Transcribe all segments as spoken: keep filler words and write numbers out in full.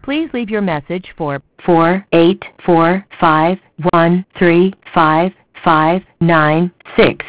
Please leave your message for four eight four five one three five five nine six.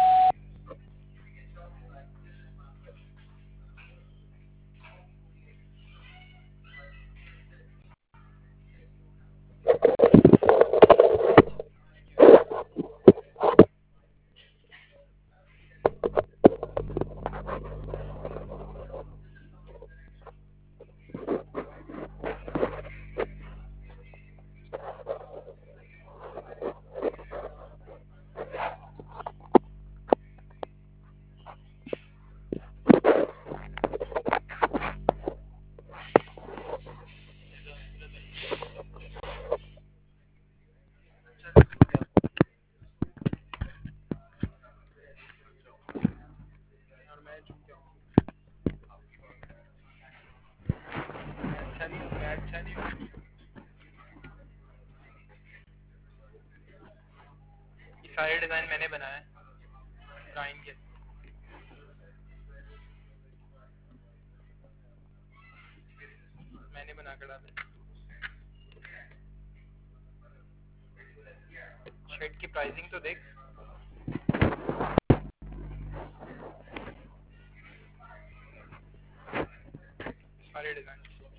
सारे design मैंने बनाया है line के। मैंने बना कर डाला। शर्ट की प्राइसिंग तो देख। सारे डिजाइन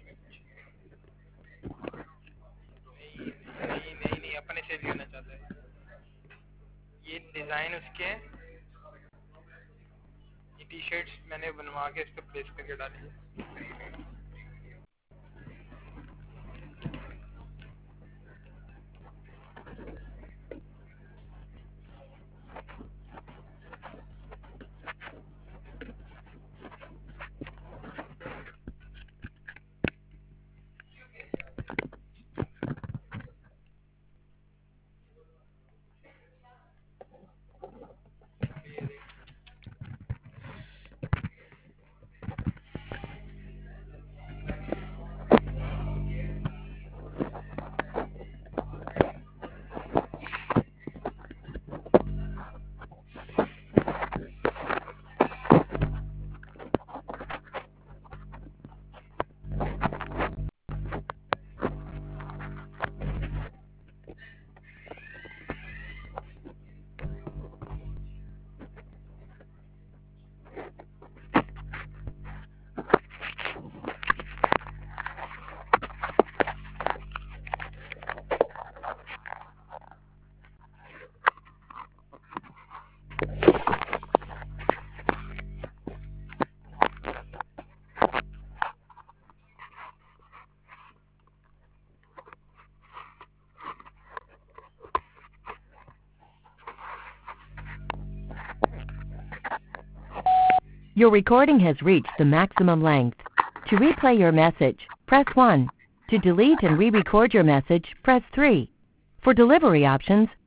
नहीं नहीं नहीं नहीं अपने से लेना चाहता है। ये डिजाइन उसके ये टी शर्ट्स मैंने बनवा के इस पर प्लेस करके डाली है। Your recording has reached the maximum length. To replay your message, press one. To delete and re-record your message, press three. For delivery options,